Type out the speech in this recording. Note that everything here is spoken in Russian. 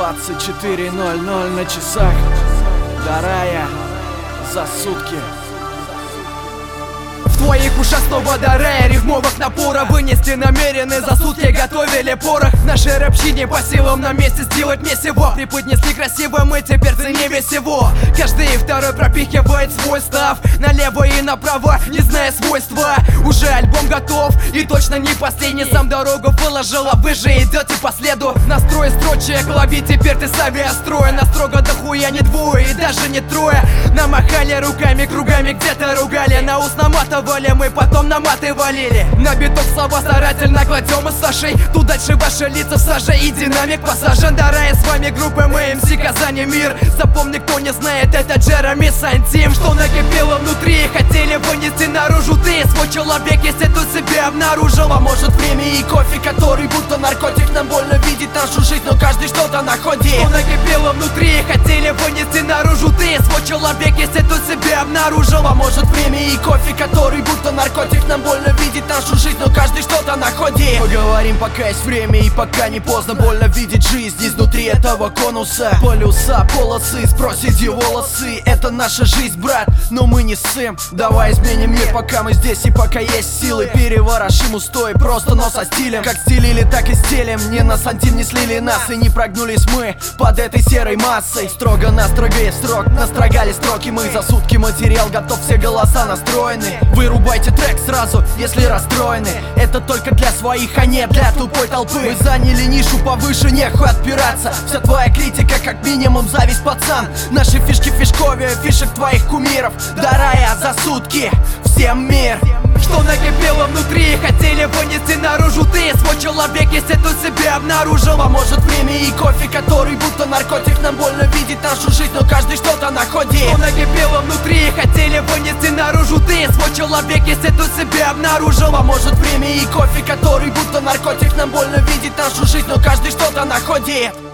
24:00 на часах. Дарая за сутки. В твоих ушах снова дарая рифмовых напора. Вынести намерены, за сутки готовили порох. Нашей рэпчине по силам на месте сделать месиво. Преподнесли красиво, мы теперь ценнее всего. Каждый второй пропихивает свой став налево и направо, не зная свойства. Уже альбом готов и точно не последний. Сам дорогу положил, а вы же идете по следу. Настрой строчек, лови, теперь ты с авиастроя. Нас строго дохуя не двое и даже не трое. Намахали руками, кругами где-то ругали. На ус наматывали, мы потом на маты валили. На биток слова старательно кладем мы с Сашей. Тут дальше ваши лица в саже и динамик посажен. Дарая с вами группы мы МС Казани Мир. Запомни, кто не знает, это Джереми Сантим. Что накипело внутри, хотели вынести наружу. Ты свой человек, если тут себя обнаружил. А может время и кофе, который будто наркотик. Нам больно видеть нашу жизнь, но каждый что-то находит. Что накипело внутри, хотели вынести наружу. Ты свой человек, если тут себя обнаружил. А может время и кофе, который будто наркотик. Нам больно видеть нашу жизнь, но каждый что-то находит. Поговорим, пока есть время и пока не поздно. Больно видеть жизнь изнутри этого конуса. Полюса, полосы, спросите волосы. Это наша жизнь, брат, но мы не ссым. Давай изменим мир, пока мы здесь и пока есть силы. Переворошим устой, просто но со стилем. Как стелили, так и стелим. Не на сантим не слили нас и не прогнулись мы под этой серой массой. Строго на строгое строк, настрогали строки мы. За сутки материал готов, все голоса настроены. Вырубайте трек сразу, если расстроены. Это только для своих, а не для тупой толпы. Мы заняли нишу повыше, нехуй отпираться. Вся твоя критика как минимум зависть, пацан. Наши фишки фишковее фишек твоих кумиров. Дарая за сутки всем мир. Что накипело внутри, хотели вынести наружу. Ты свой человек, если тут себя обнаружил. А может время и кофе, который будто наркотик. Нам больно видеть нашу жизнь, но каждый что-то находит. Что накипело внутри, хотели вынести наружу. Ты свой человек, если тут себя обнаружил. А может время и кофе, который будто наркотик. Нам больно видеть нашу жизнь, но каждый что-то находит.